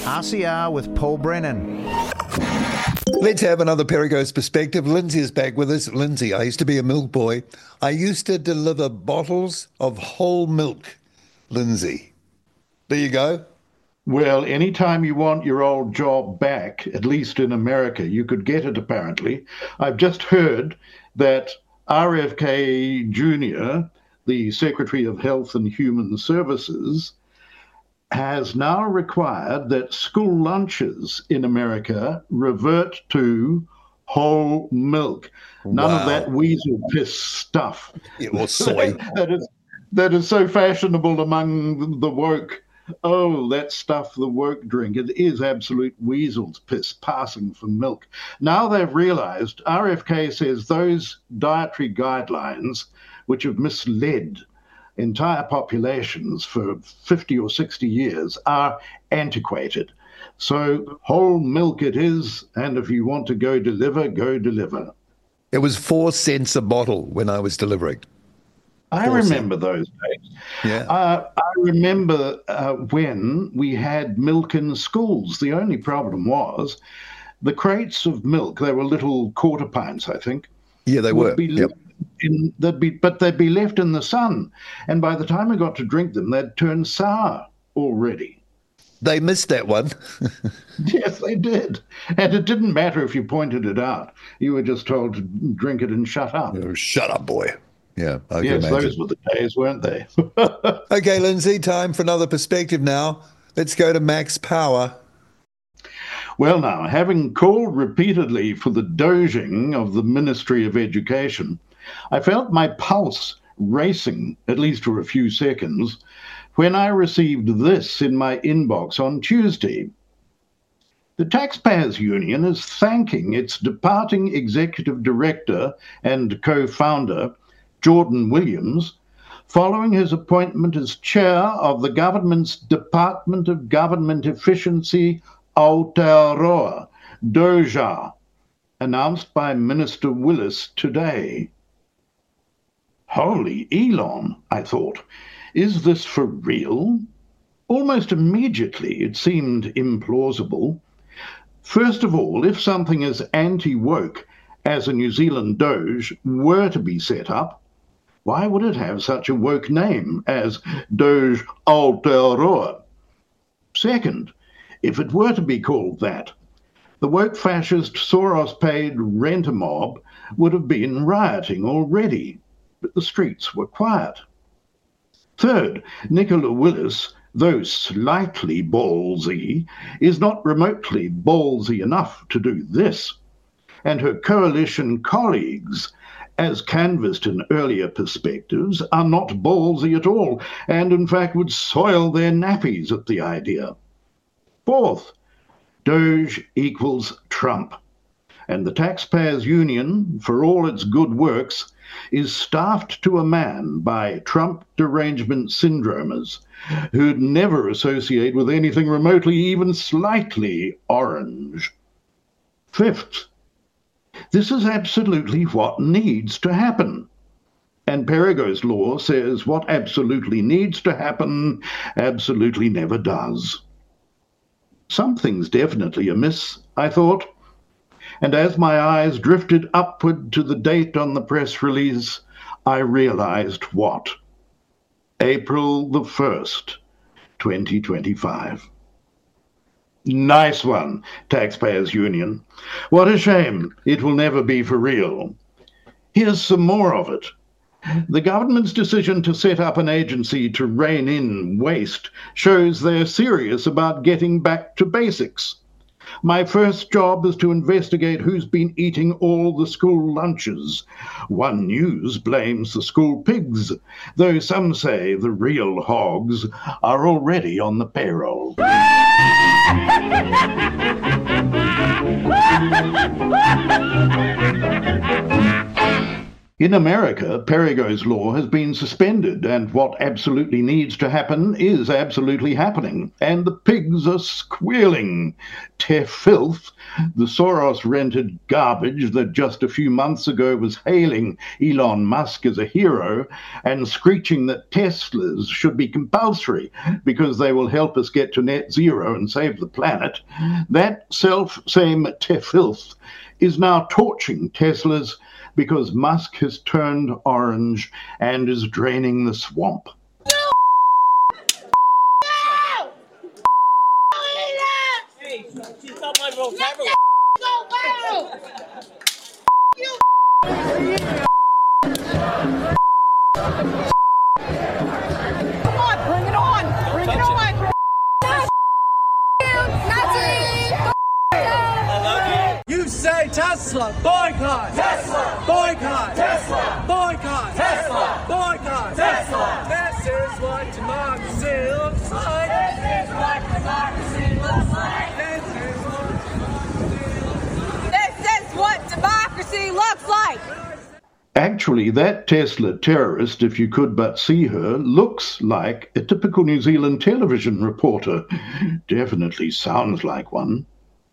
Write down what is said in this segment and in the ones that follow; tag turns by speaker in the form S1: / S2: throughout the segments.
S1: RCR with Paul Brennan.
S2: Let's have another Perigos perspective. Lindsay is back with us. Lindsay, I used to be a milk boy. I used to deliver bottles of whole milk. Lindsay, there you go.
S3: Well, anytime you want your old job back, at least in America, you could get it apparently. I've just heard that RFK Jr., the Secretary of Health and Human Services, has now required that school lunches in America revert to whole milk. None of that weasel piss stuff.
S2: Or soy.
S3: that is so fashionable among the woke. Oh, that stuff the woke drink. It is absolute weasel's piss passing for milk. Now they've realized, RFK says those dietary guidelines, which have misled entire populations for 50 or 60 years, are antiquated. So whole milk it is, and if you want to go deliver, go deliver.
S2: It was 4 cents a bottle when I was delivering.
S3: I remember those days.
S2: Yeah.
S3: I remember when we had milk in schools. The only problem was the crates of milk, they were little quarter pints, I think.
S2: Yeah, they were.
S3: But they'd be left in the sun. And by the time we got to drink them, they'd turn sour already.
S2: They missed that one.
S3: Yes, they did. And it didn't matter if you pointed it out. You were just told to drink it and shut up.
S2: Oh, shut up, boy. Yeah, I can
S3: yes,
S2: imagine.
S3: those were the days, weren't they?
S2: Okay, Lindsay, time for another perspective now. Let's go to Max Power.
S3: Well, now, having called repeatedly for the doging of the Ministry of Education, I felt my pulse racing, at least for a few seconds, when I received this in my inbox on Tuesday. The Taxpayers Union is thanking its departing executive director and co-founder, Jordan Williams, following his appointment as chair of the government's Department of Government Efficiency, Aotearoa, DOGA, announced by Minister Willis today. Holy Elon, I thought. Is this for real? Almost immediately it seemed implausible. First of all, if something as anti-woke as a New Zealand Doge were to be set up, why would it have such a woke name as Doge Aotearoa? Second, if it were to be called that, the woke fascist Soros-paid renter mob would have been rioting already, but the streets were quiet. Third, Nicola Willis, though slightly ballsy, is not remotely ballsy enough to do this, and her coalition colleagues, as canvassed in earlier perspectives, are not ballsy at all, and in fact would soil their nappies at the idea. Fourth, Doge equals Trump, and the Taxpayers Union, for all its good works, is staffed to a man by Trump derangement syndromers who'd never associate with anything remotely even slightly orange. Fifth, this is absolutely what needs to happen. And Perigos law says what absolutely needs to happen absolutely never does. Something's definitely amiss, I thought. And as my eyes drifted upward to the date on the press release, I realized what? April the 1st, 2025. Nice one, Taxpayers Union. What a shame it will never be for real. Here's some more of it. The government's decision to set up an agency to rein in waste shows they're serious about getting back to basics. My first job is to investigate who's been eating all the school lunches. One News blames the school pigs, though some say the real hogs are already on the payroll. In America, Perigo's law has been suspended, and what absolutely needs to happen is absolutely happening. And the pigs are squealing. Filth, the Soros-rented garbage that just a few months ago was hailing Elon Musk as a hero and screeching that Teslas should be compulsory because they will help us get to net zero and save the planet, that self-same filth is now torching Teslas because Musk has turned orange and is draining the swamp.
S4: She's not my vocabulary.
S5: Come on, bring it on! Bring it on!
S4: You say Tesla, boycott! Tesla! Boycott! Tesla! Boycott! Tesla! Boycott! Tesla! This is what democracy looks like! This is what democracy looks like!
S5: This is what democracy looks like!
S3: Actually, that Tesla terrorist, if you could but see her, looks like a typical New Zealand television reporter. Definitely sounds like one.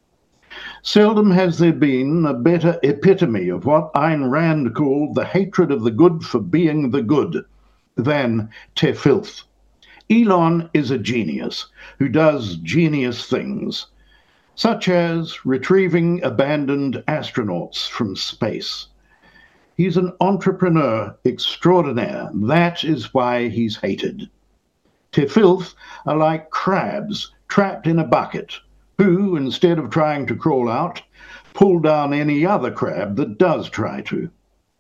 S3: Seldom has there been a better epitome of what Ayn Rand called the hatred of the good for being the good than Te Filth. Elon is a genius who does genius things, such as retrieving abandoned astronauts from space. He's an entrepreneur extraordinaire. That is why he's hated. Te Filth are like crabs trapped in a bucket, who, instead of trying to crawl out, pull down any other crab that does try to.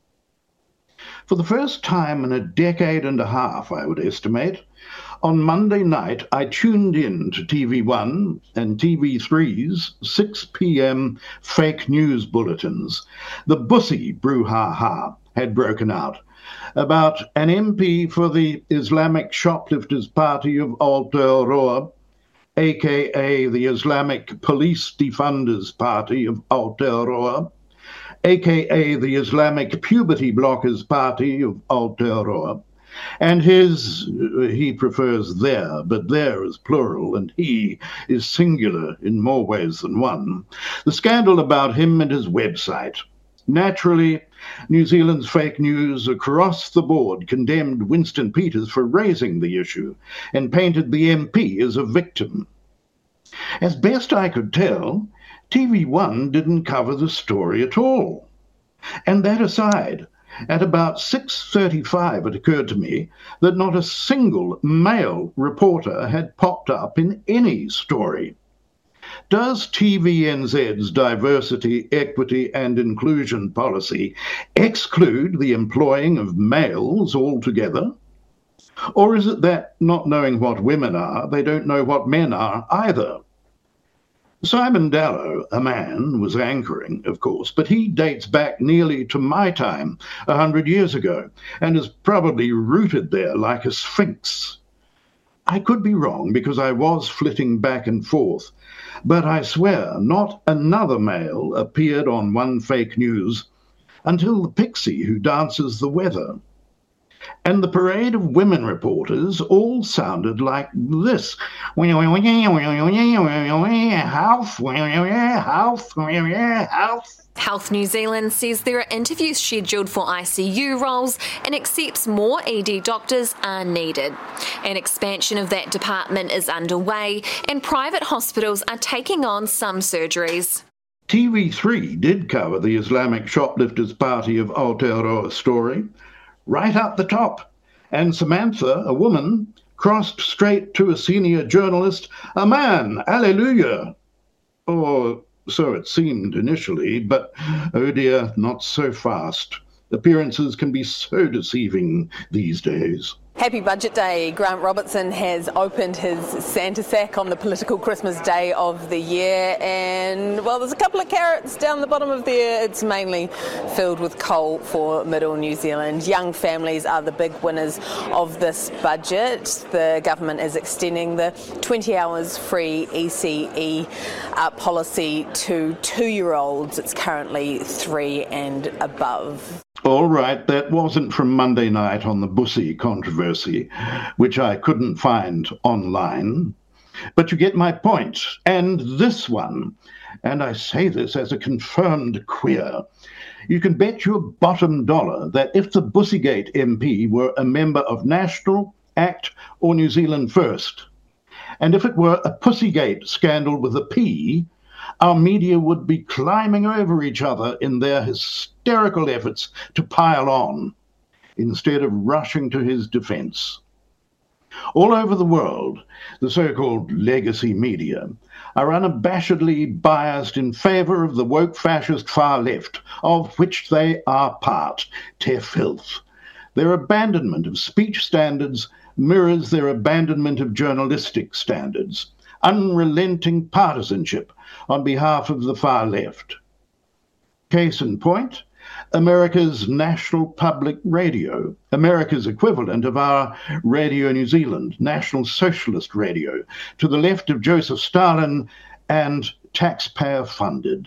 S3: For the first time in a decade and a half, I would estimate, on Monday night I tuned in to TV1 and TV3's 6 p.m. fake news bulletins. The Bussy brouhaha had broken out about an MP for the Islamic Shoplifters Party of Aotearoa, aka the Islamic Police Defunders Party of Aotearoa, aka the Islamic Puberty Blockers Party of Aotearoa, and he prefers their, but their is plural, and he is singular in more ways than one, the scandal about him and his website. Naturally, New Zealand's fake news across the board condemned Winston Peters for raising the issue and painted the MP as a victim. As best I could tell, TV1 didn't cover the story at all. And that aside, at about 6:35 it occurred to me that not a single male reporter had popped up in any story. Does TVNZ's diversity, equity and inclusion policy exclude the employing of males altogether? Or is it that, not knowing what women are, they don't know what men are either? Simon Dallow, a man, was anchoring, of course, but he dates back nearly to my time, 100 years ago, and is probably rooted there like a sphinx. I could be wrong, because I was flitting back and forth, but I swear not another male appeared on One Fake News until the pixie who dances the weather. And the parade of women reporters all sounded like this.
S6: Health New Zealand says there are interviews scheduled for ICU roles and accepts more ED doctors are needed. An expansion of that department is underway and private hospitals are taking on some surgeries.
S3: TV3 did cover the Islamic Shoplifters Party of Aotearoa story, right up the top, and Samantha, a woman, crossed straight to a senior journalist, a man, alleluia. Or so it seemed initially, but oh dear, not so fast. Appearances can be so deceiving these days.
S7: Happy Budget Day. Grant Robertson has opened his Santa sack on the political Christmas day of the year, and well, there's a couple of carrots down the bottom of there. It's mainly filled with coal for middle New Zealand. Young families are the big winners of this budget. The government is extending the 20 hours free ECE policy to 2-year-olds. It's currently 3 and above.
S3: All right, that wasn't from Monday night on the Bussy controversy, which I couldn't find online. But you get my point. And this one, and I say this as a confirmed queer, you can bet your bottom dollar that if the Bussygate MP were a member of National, ACT, or New Zealand First, and if it were a Pussygate scandal with a P, our media would be climbing over each other in their hysterical efforts to pile on, instead of rushing to his defense. All over the world, the so-called legacy media are unabashedly biased in favor of the woke fascist far left, of which they are part, te filth. Their abandonment of speech standards mirrors their abandonment of journalistic standards, unrelenting partisanship on behalf of the far left. Case in point, America's National Public Radio, America's equivalent of our Radio New Zealand, National Socialist Radio, to the left of Joseph Stalin and taxpayer-funded.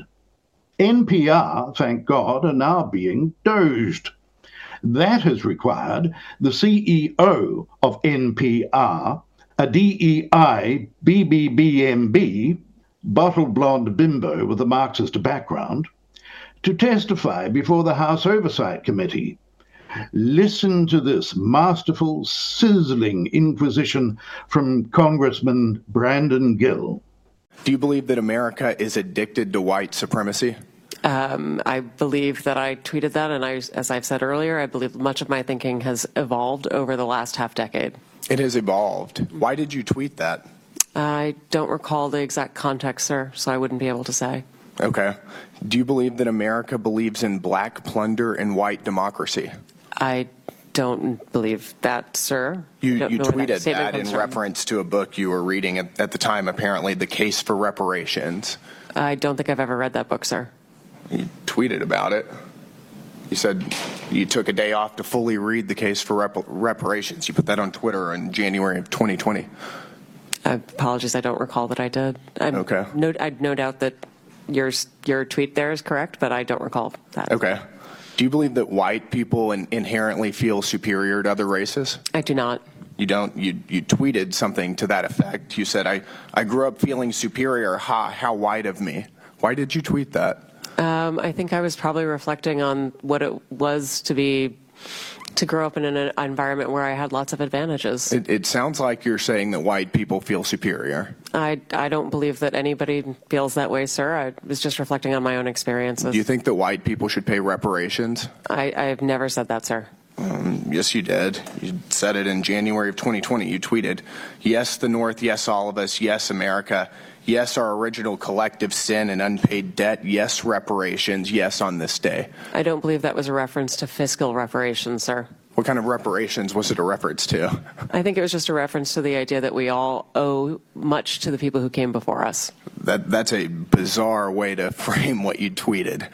S3: NPR, thank God, are now being doged. That has required the CEO of NPR, a DEI BBBMB, bottle blonde bimbo with a Marxist background, to testify before the House Oversight Committee. Listen to this masterful, sizzling inquisition from Congressman Brandon Gill.
S8: Do you believe that America is addicted to white supremacy?
S9: I believe that I tweeted that, and as I've said earlier, I believe much of my thinking has evolved over the last half decade.
S8: It has evolved. Why did you tweet that?
S9: I don't recall the exact context, sir, so I wouldn't be able to say.
S8: Okay. Do you believe that America believes in black plunder and white democracy?
S9: I don't believe that, sir.
S8: You tweeted that in reference to a book you were reading at the time, apparently, The Case for Reparations.
S9: I don't think I've ever read that book, sir.
S8: You tweeted about it. You said you took a day off to fully read The Case for Reparations. You put that on Twitter in January of 2020.
S9: Apologies, I don't recall that I did.
S8: Okay.
S9: I'd no doubt that your tweet there is correct, but I don't recall that.
S8: Okay. Do you believe that white people inherently feel superior to other races?
S9: I do not.
S8: You don't? You tweeted something to that effect. You said, I grew up feeling superior. How white of me. Why did you tweet that?
S9: I think I was probably reflecting on what it was to grow up in an environment where I had lots of advantages.
S8: It sounds like you're saying that white people feel superior.
S9: I don't believe that anybody feels that way, sir. I was just reflecting on my own experiences.
S8: Do you think that white people should pay reparations?
S9: I've never said that, sir.
S8: Yes, you did. You said it in January of 2020. You tweeted, yes, the North, yes, all of us, yes, America, yes, our original collective sin and unpaid debt, yes, reparations, yes, on this day.
S9: I don't believe that was a reference to fiscal reparations, sir.
S8: What kind of reparations was it a reference to?
S9: I think it was just a reference to the idea that we all owe much to the people who came before us.
S8: That's a bizarre way to frame what you tweeted.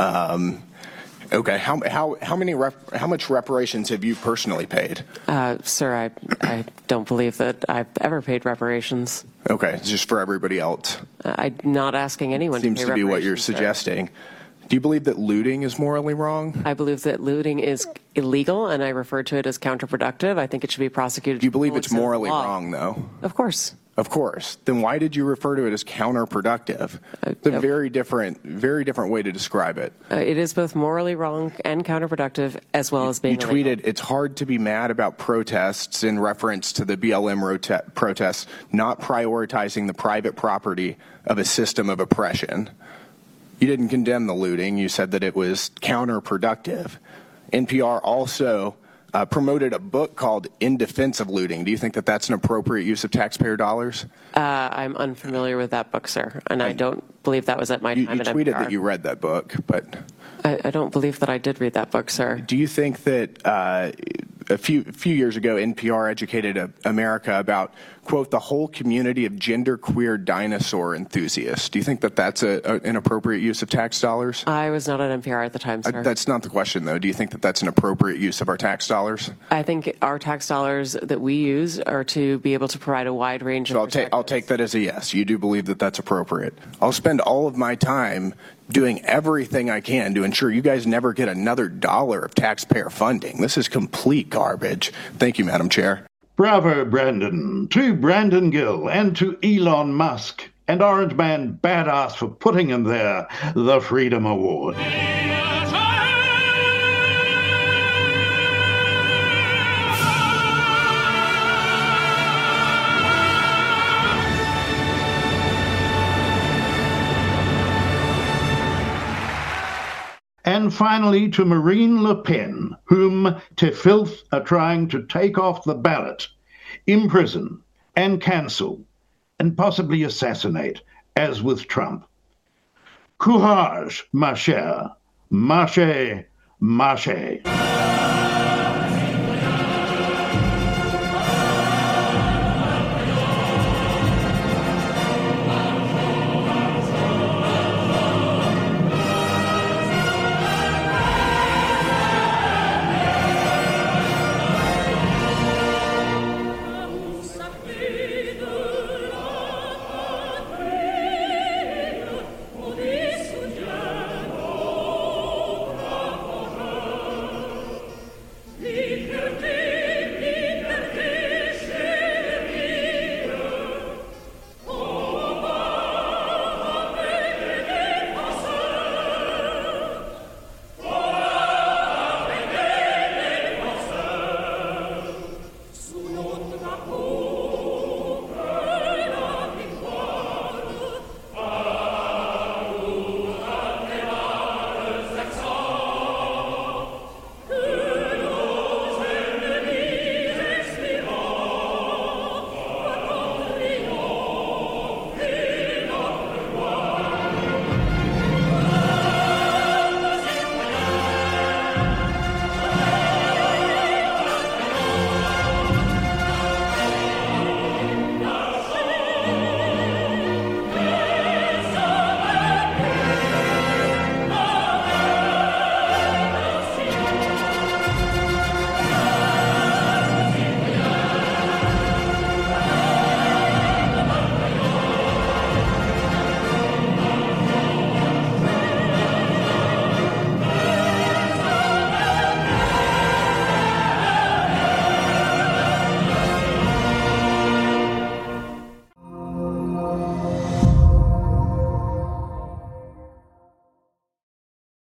S8: Okay, how much reparations have you personally paid?
S9: Sir, I don't believe that I've ever paid reparations.
S8: Okay, it's just for everybody else.
S9: I'm not asking anyone to pay reparations.
S8: Seems to be what you're suggesting. Do you believe that looting is morally wrong?
S9: I believe that looting is illegal, and I refer to it as counterproductive. I think it should be prosecuted.
S8: Do you believe it's morally wrong, though?
S9: Of course.
S8: Of course. Then why did you refer to it as counterproductive? It's a very different way to describe it.
S9: It is both morally wrong and counterproductive, as well as being illegal.
S8: You tweeted, it's hard to be mad about protests in reference to the BLM protests, not prioritizing the private property of a system of oppression. You didn't condemn the looting. You said that it was counterproductive. NPR also promoted a book called In Defense of Looting. Do you think that that's an appropriate use of taxpayer dollars?
S9: I'm unfamiliar with that book, sir, and I don't believe that was at my time at NPR.
S8: You tweeted that you read that book, but
S9: I don't believe that I did read that book, sir.
S8: Do you think that a few years ago NPR educated America about quote, the whole community of genderqueer dinosaur enthusiasts. Do you think that that's an appropriate use of tax dollars?
S9: I was not at NPR at the time, sir.
S8: That's not the question, though. Do you think that that's an appropriate use of our tax dollars?
S9: I think our tax dollars that we use are to be able to provide a wide range of
S8: I'll take that as a yes. You do believe that that's appropriate. I'll spend all of my time doing everything I can to ensure you guys never get another dollar of taxpayer funding. This is complete garbage. Thank you, Madam Chair.
S3: Bravo, Brandon. To Brandon Gill and to Elon Musk and Orange Man Badass for putting him there, the Freedom Award. And finally to Marine Le Pen, whom te filth are trying to take off the ballot, imprison and cancel, and possibly assassinate, as with Trump. Courage, ma chère. Marchez, marchez.